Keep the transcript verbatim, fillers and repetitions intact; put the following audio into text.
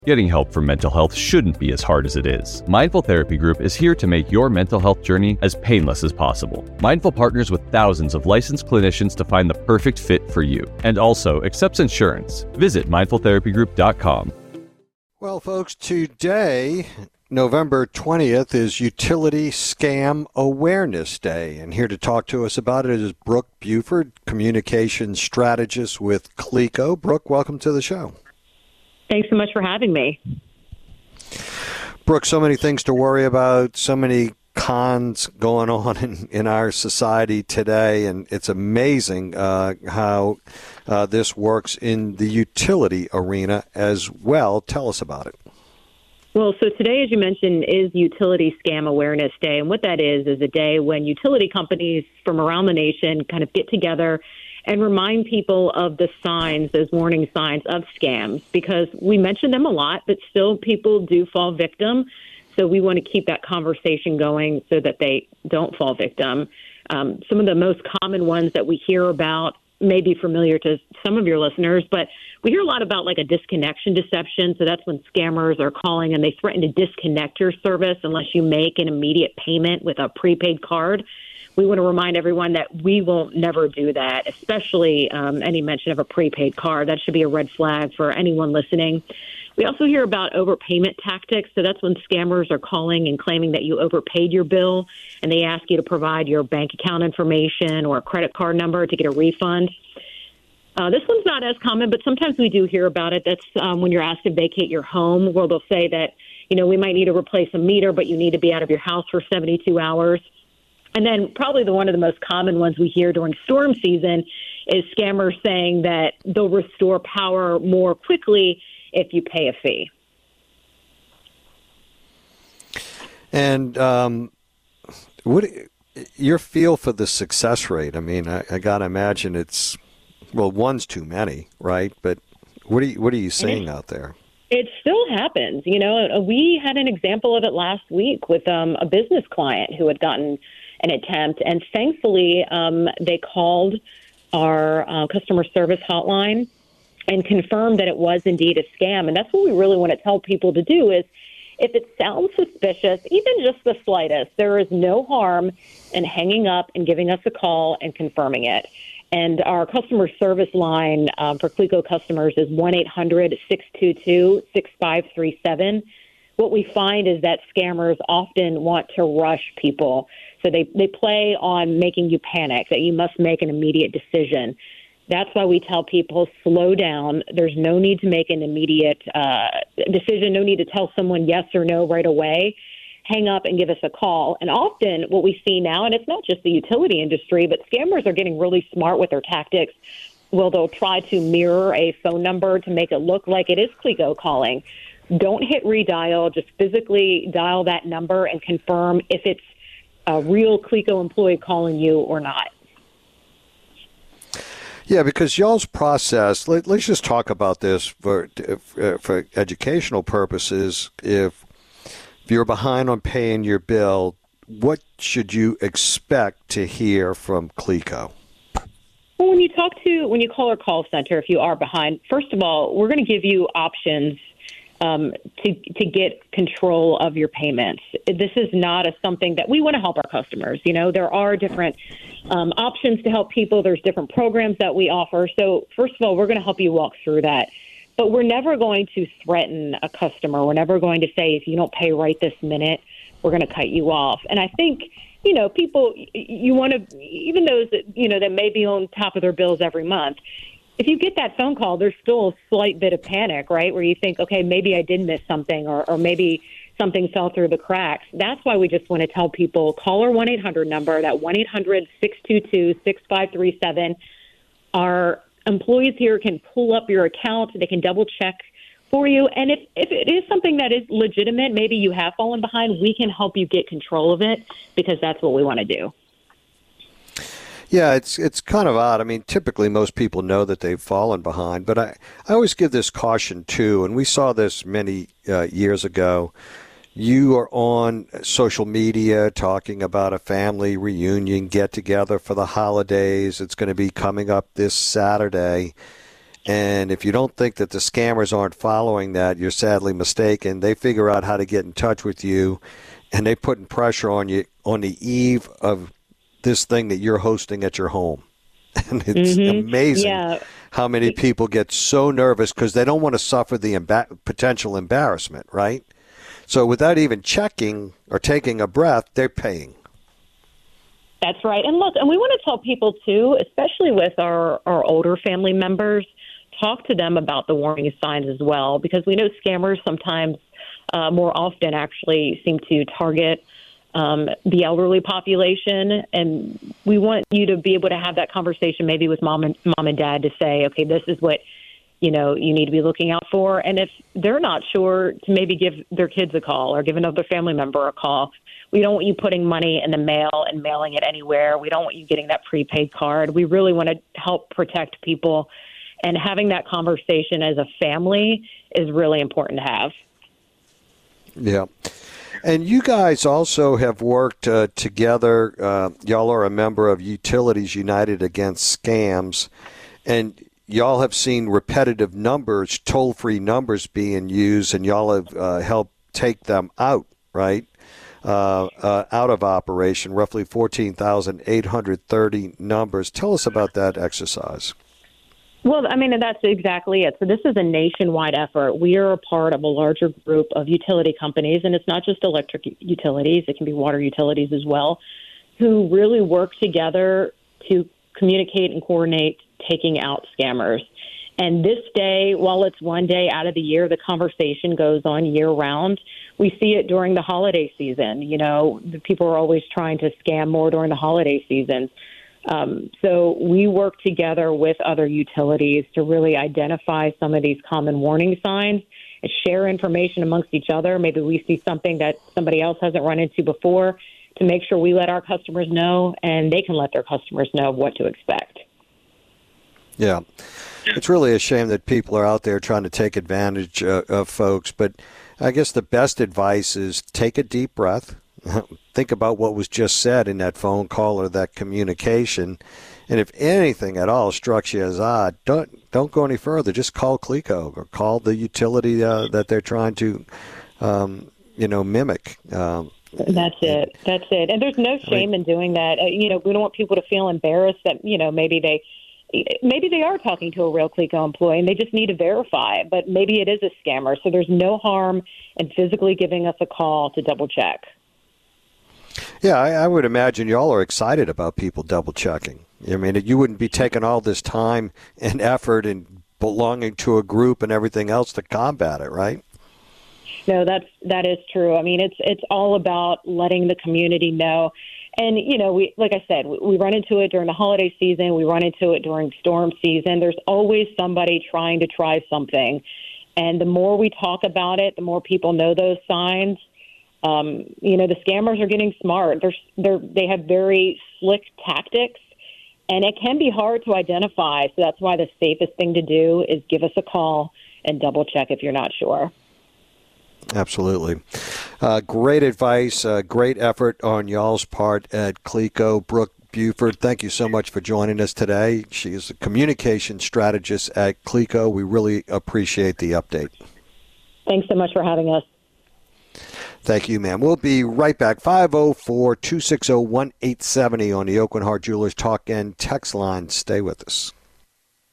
Getting help for mental health shouldn't be as hard as it is. Mindful Therapy Group is here to make your mental health journey as painless as possible. Mindful partners with thousands of licensed clinicians to find the perfect fit for you, and also accepts insurance. Visit mindful therapy group dot com. Well, folks, today, November twentieth, is Utility Scam Awareness Day. And here to talk to us about it is Brooke Buford, Communications Strategist with Cleco. Brooke, welcome to the show. Thanks so much for having me. Brooke, so many things to worry about, so many cons going on in, in our society today, and it's amazing uh, how uh, this works in the utility arena as well. Tell us about it. Well, so today, as you mentioned, is Utility Scam Awareness Day, and what that is is a day when utility companies from around the nation kind of get together and remind people of the signs, those warning signs of scams, because we mention them a lot, but still people do fall victim. So we want to keep that conversation going so that they don't fall victim. Um, some of the most common ones that we hear about may be familiar to some of your listeners, but we hear a lot about like a disconnection deception. So that's when scammers are calling and they threaten to disconnect your service unless you make an immediate payment with a prepaid card. We want to remind everyone that we will never do that, especially um, any mention of a prepaid card. That should be a red flag for anyone listening. We also hear about overpayment tactics. So that's when scammers are calling and claiming that you overpaid your bill, and they ask you to provide your bank account information or a credit card number to get a refund. Uh, this one's not as common, but sometimes we do hear about it. That's um, when you're asked to vacate your home, where they'll say that, you know, we might need to replace a meter, but you need to be out of your house for seventy-two hours. And then probably the one of the most common ones we hear during storm season is scammers saying that they'll restore power more quickly if you pay a fee. And um, what your feel for the success rate? I mean, I, I got to imagine it's, well, one's too many, right? But what are you, what are you seeing out there? It still happens. You know, we had an example of it last week with um, a business client who had gotten an attempt, and thankfully um, they called our uh, customer service hotline and confirmed that it was indeed a scam. And that's what we really want to tell people to do is, if it sounds suspicious, even just the slightest, there is no harm in hanging up and giving us a call and confirming it. And our customer service line um, for Cleco customers is one eight hundred six two two six five three seven. What we find is that scammers often want to rush people. So they, they play on making you panic, that you must make an immediate decision. That's why we tell people, slow down. There's no need to make an immediate uh, decision, no need to tell someone yes or no right away. Hang up and give us a call. And often what we see now, and it's not just the utility industry, but scammers are getting really smart with their tactics. Well, they'll try to mirror a phone number to make it look like it is Cleco calling. Don't hit redial. Just physically dial that number and confirm if it's a real Cleco employee calling you or not. Yeah, because y'all's process, let, let's just talk about this for for educational purposes. If, if you're behind on paying your bill, what should you expect to hear from Cleco? Well, when you talk to, when you call our call center, if you are behind, first of all, we're going to give you options Um, to to get control of your payments. This is not a something that we want to help our customers. You know, there are different um, options to help people. There's different programs that we offer. So first of all, we're going to help you walk through that. But we're never going to threaten a customer. We're never going to say, if you don't pay right this minute, we're going to cut you off. And I think, you know, people, you want to, even those that, you know, that may be on top of their bills every month, if you get that phone call, there's still a slight bit of panic, right, where you think, okay, maybe I did miss something, or, or maybe something fell through the cracks. That's why we just want to tell people, call our one eight hundred number, that one eight hundred six two two six five three seven. Our employees here can pull up your account. They can double-check for you. And if, if it is something that is legitimate, maybe you have fallen behind, we can help you get control of it, because that's what we want to do. Yeah, it's it's kind of odd. I mean, typically most people know that they've fallen behind, but I, I always give this caution too, and we saw this many uh, years ago. You are on social media talking about a family reunion get-together for the holidays. It's going to be coming up this Saturday. And if you don't think that the scammers aren't following that, you're sadly mistaken. They figure out how to get in touch with you, and they putting pressure on you on the eve of this thing that you're hosting at your home. And it's mm-hmm. amazing yeah. how many people get so nervous because they don't want to suffer the emba- potential embarrassment, right? So without even checking or taking a breath, they're paying. That's right. And look, and we want to tell people, too, especially with our, our older family members, talk to them about the warning signs as well, because we know scammers sometimes uh, more often actually seem to target um, the elderly population. And we want you to be able to have that conversation maybe with mom and mom and dad to say, okay, this is what, you know, you need to be looking out for. And if they're not sure, to maybe give their kids a call or give another family member a call. We don't want you putting money in the mail and mailing it anywhere. We don't want you getting that prepaid card. We really want to help protect people. And having that conversation as a family is really important to have. Yeah. And you guys also have worked uh, together. Uh, y'all are a member of Utilities United Against Scams. And y'all have seen repetitive numbers, toll-free numbers being used, and y'all have uh, helped take them out, right? Uh, uh, out of operation, roughly fourteen thousand eight hundred thirty numbers. Tell us about that exercise. Well, I mean, that's exactly it. So this is a nationwide effort. We are a part of a larger group of utility companies, and it's not just electric utilities. It can be water utilities as well, who really work together to communicate and coordinate taking out scammers. And this day, while it's one day out of the year, the conversation goes on year-round. We see it during the holiday season. You know, the people are always trying to scam more during the holiday season. Um, so we work together with other utilities to really identify some of these common warning signs and share information amongst each other. Maybe we see something that somebody else hasn't run into before to make sure we let our customers know and they can let their customers know what to expect. Yeah. It's really a shame that people are out there trying to take advantage uh, of folks. But I guess the best advice is take a deep breath. Think about what was just said in that phone call or that communication. And if anything at all strikes you as odd, don't don't go any further. Just call Cleco or call the utility uh, that they're trying to, um, you know, mimic. Um, That's it. That's it. And there's no shame I mean, in doing that. Uh, you know, we don't want people to feel embarrassed that, you know, maybe they maybe they are talking to a real Cleco employee and they just need to verify. But maybe it is a scammer. So there's no harm in physically giving us a call to double check. Yeah, I, I would imagine y'all are excited about people double checking. I mean, you wouldn't be taking all this time and effort and belonging to a group and everything else to combat it, right? No, that's that is true. I mean, it's it's all about letting the community know. And, you know, we like I said, we, we run into it during the holiday season. We run into it during storm season. There's always somebody trying to try something. And the more we talk about it, the more people know those signs. Um, you know, the scammers are getting smart. They're, they're, they have very slick tactics, and it can be hard to identify. So that's why the safest thing to do is give us a call and double check if you're not sure. Absolutely. Uh, great advice, uh, great effort on y'all's part at Cleco. Brooke Buford, thank you so much for joining us today. She is a communication strategist at Cleco. We really appreciate the update. Thanks so much for having us. Thank you, ma'am. We'll be right back. five oh four, two six oh, one eight seven oh on the Aucoin Hart Jewelers Talk and Text line. Stay with us.